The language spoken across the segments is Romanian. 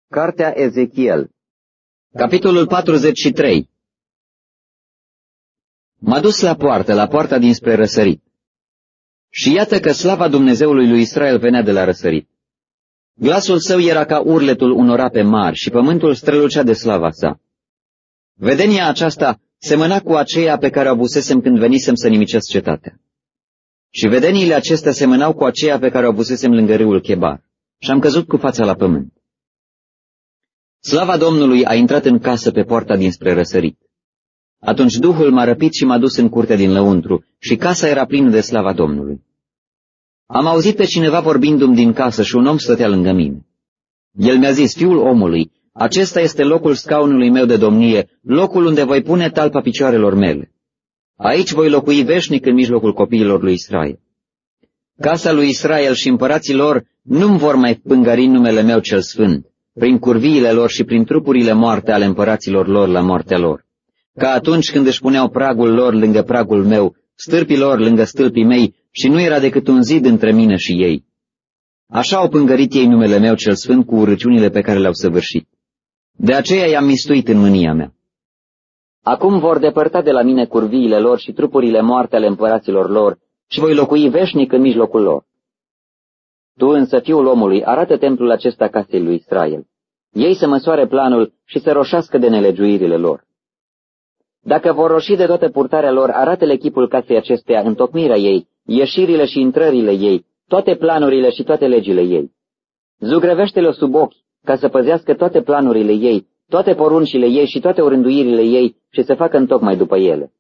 Cartea Ezechiel, capitolul 43. M-a dus la poarta dinspre răsărit. Și iată că slava Dumnezeului lui Israel venea de la răsărit. Glasul său era ca urletul unor ape mari și pământul strălucea de slava sa. Vedenia aceasta semăna cu aceea pe care o avusesem când venisem să nimicesc cetatea. Și vedeniile acestea semănau cu aceea pe care o avusesem lângă râul Chebar. Și am căzut cu fața la pământ. Slava Domnului a intrat în casă pe poarta dinspre răsărit. Atunci Duhul m-a răpit și m-a dus în curtea din lăuntru și casa era plină de slava Domnului. Am auzit pe cineva vorbindu-mi din casă și un om stătea lângă mine. El mi-a zis: Fiul omului, acesta este locul scaunului meu de domnie, locul unde voi pune talpa picioarelor mele. Aici voi locui veșnic în mijlocul copiilor lui Israel. Casa lui Israel și împărații lor nu-mi vor mai pângări numele meu cel sfânt, prin curviile lor și prin trupurile moarte ale împăraților lor la moartea lor. Ca atunci când își puneau pragul lor lângă pragul meu, stâlpii lor lângă stâlpii mei, și nu era decât un zid între mine și ei. Așa au pângărit ei numele meu cel sfânt cu urăciunile pe care le-au săvârșit. De aceea i-am mistuit în mânia mea. Acum vor depărta de la mine curviile lor și trupurile moarte ale împăraților lor și voi locui veșnic în mijlocul lor. Tu însă, fiul omului, arată templul acesta casei lui Israel. Ei să măsoare planul și să roșească de nelegiuirile lor. Dacă vor roși de toată purtarea lor, arată-le chipul casei acesteia, întocmirea ei, ieșirile și intrările ei, toate planurile și toate legile ei. Zugrăvește-le-o sub ochi, ca să păzească toate planurile ei, toate poruncile ei și toate orânduirile ei și să facă întocmai după ele.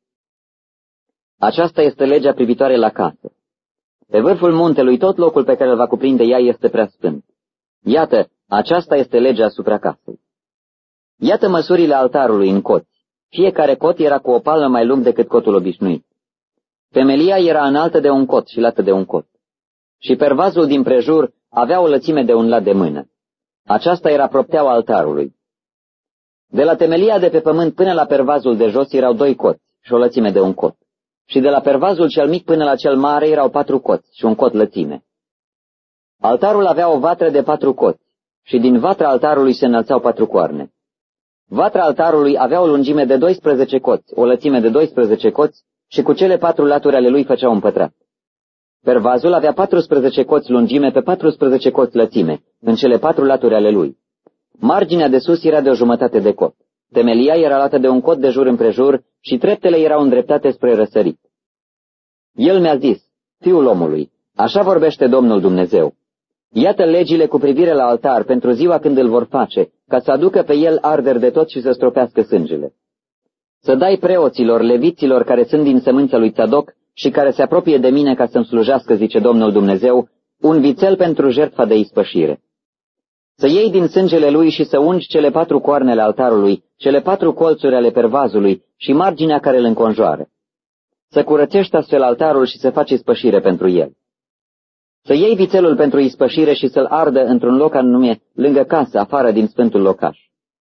Aceasta este legea privitoare la casă. Pe vârful muntelui tot locul pe care îl va cuprinde ea este prea sfânt. Iată, aceasta este legea asupra casei. Iată măsurile altarului în coți. Fiecare cot era cu o palmă mai lung decât cotul obișnuit. Temelia era înaltă de un cot și lată de un cot. Și pervazul din prejur avea o lățime de un lat de mână. Aceasta era propteaua altarului. De la temelia de pe pământ până la pervazul de jos erau 2 coți și o lățime de un cot. Și de la pervazul cel mic până la cel mare erau 4 coți și un cot lățime. Altarul avea o vatră de 4 coți și din vatra altarului se înălțau 4 coarne. Vatra altarului avea o lungime de 12 coți, o lățime de 12 coți și cu cele 4 laturi ale lui făcea un pătrat. Pervazul avea 14 coți lungime pe 14 coți lățime, în cele 4 laturi ale lui. Marginea de sus era de o jumătate de cot. Temelia era lată de un cot de jur împrejur și treptele erau îndreptate spre răsărit. El mi-a zis: Fiul omului, așa vorbește Domnul Dumnezeu. Iată legile cu privire la altar pentru ziua când îl vor face, ca să aducă pe el arderi de tot și să stropească sângele. Să dai preoților, leviților care sunt din sămânța lui Țadoc și care se apropie de mine ca să-mi slujească, zice Domnul Dumnezeu, un vițel pentru jertfa de ispășire. Să iei din sângele lui și să ungi cele 4 coarnele altarului, cele 4 colțuri ale pervazului și marginea care îl înconjoară. Să curățești astfel altarul și să faci ispășire pentru el. Să iei vițelul pentru ispășire și să-l ardă într-un loc anume, lângă casă, afară din sfântul locaș.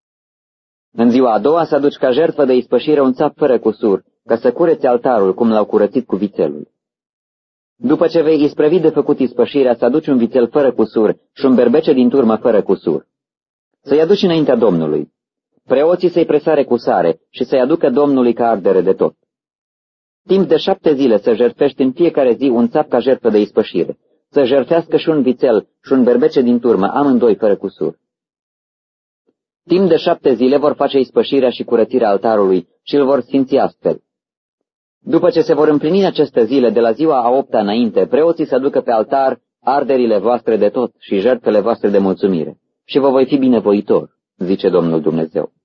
În ziua a doua să aduci ca jertfă de ispășire un țap fără cusur, ca să cureți altarul cum l-au curățit cu vițelul. După ce vei isprăvi de făcut ispășirea, să aduci un vițel fără cusur și un berbece din turmă fără cusur. Să-i aduci înaintea Domnului. Preoții să-i presare cu sare și să-i aducă Domnului ca ardere de tot. Timp de 7 zile să jertfești în fiecare zi un țap ca jertfă de ispășire. Să jertfească și un vițel și un berbece din turmă, amândoi fără cusur. Timp de 7 zile vor face ispășirea și curățirea altarului și îl vor sfinți astfel. După ce se vor împlini aceste zile, de la ziua a 8-a înainte, preoții să aducă pe altar arderile voastre de tot și jertfele voastre de mulțumire. Și vă voi fi binevoitor, zice Domnul Dumnezeu.